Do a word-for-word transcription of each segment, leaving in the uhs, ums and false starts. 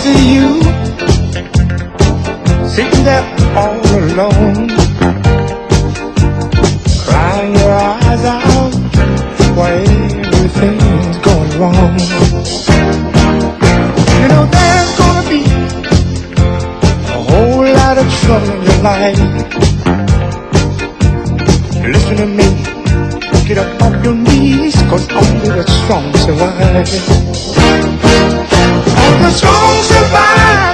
see you sitting there all alone, crying your eyes out while everything's going wrong. You know there's gonna be a whole lot of trouble in your life. Listen to me, get up off your knees, cause only the strong survive. Only the strong survive.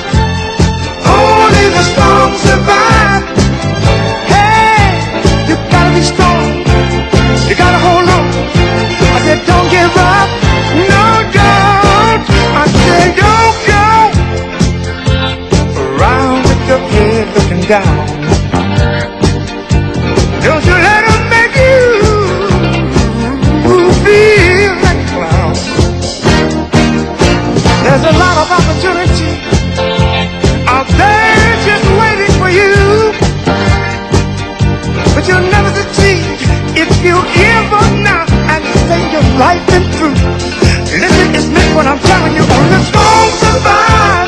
Only the strong survive. Hey, you gotta be strong. You gotta hold on. I said don't give up. No, don't. I said don't go around with your head looking down. Don't you let them make you feel like a clown. There's a lot of opportunity out there just waiting for you, but you'll never succeed if you give up now and say you're right and true. Listen, it's meant what I'm telling you. Only the strong survive.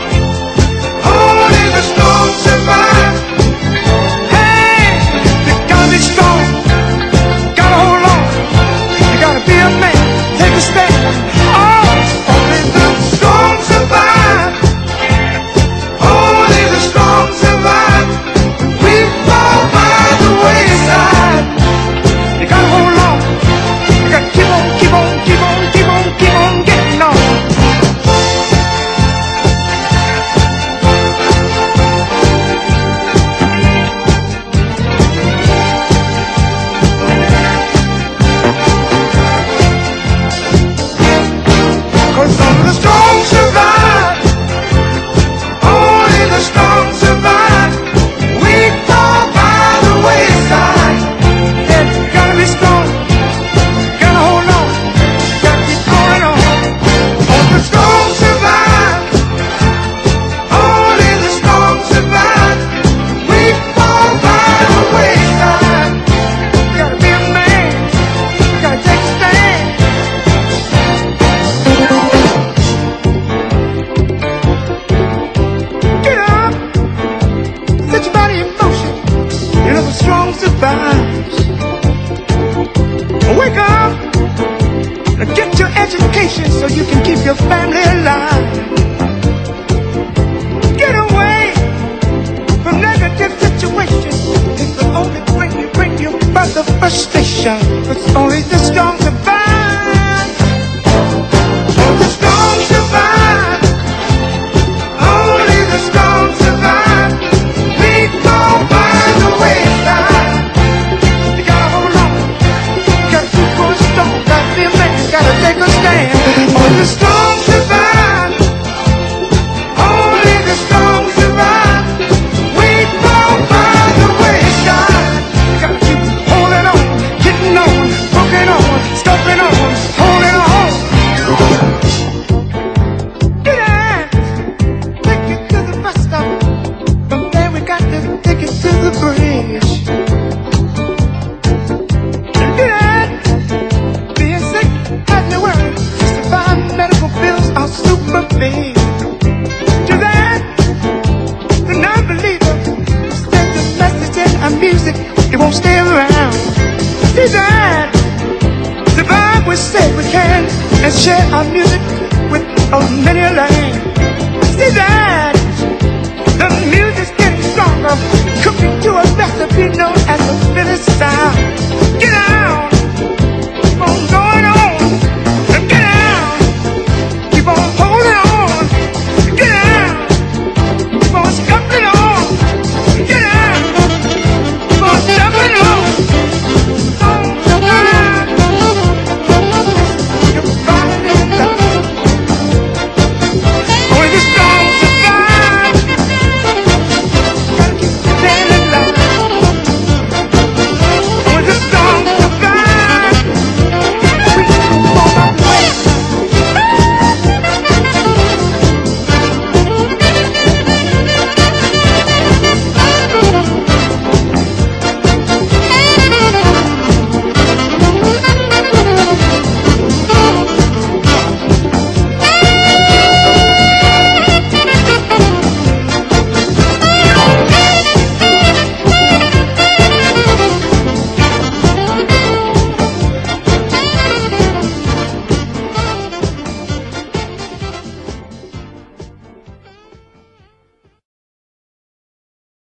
Only the strong survive. Hey, you gotta be strong. Gotta hold on. You gotta be a man. Take a stand. Oh, only the strong survive. Only the strong survive. We fall by the wayside. You gotta hold on. You gotta keep on, keep on, keep on, keep on, keep on getting on. Cause only the strong survive. Only the strong survive. We fall by the wayside. Yeah, you gotta be strong. Gotta hold on. Gotta keep going on. Only the strong survive. Only the strong survive. We fall by the wayside. You gotta be a man. You gotta take a stand. Get up. Set your body in motion. You know the strong survives. Wake up. Get your education so you can keep your family alive. Get away from negative situations. It will only bring you, bring you further frustration. It's only the strong survive. Only the strong survive. Only the strong survive. We go by the wayside. You gotta hold on. You gotta keep going strong. Gotta be a man. Gotta take a stand. Only the strong survive. Only the strong survive. We go by the wayside. You gotta keep holding on, getting on, working on, stomping on, holding on. Get out. Take it to the bus stop. From there we got to take it to the bridge. Get out. Being sick has no worry. Sixty-five medical bills are super big. To that, the non-believer sends a message in our music. It won't stay around. To that, the Bible said we can and share our music with a many a land. To that, the music's getting stronger, cooking to a recipe known as the Philly style. Get out.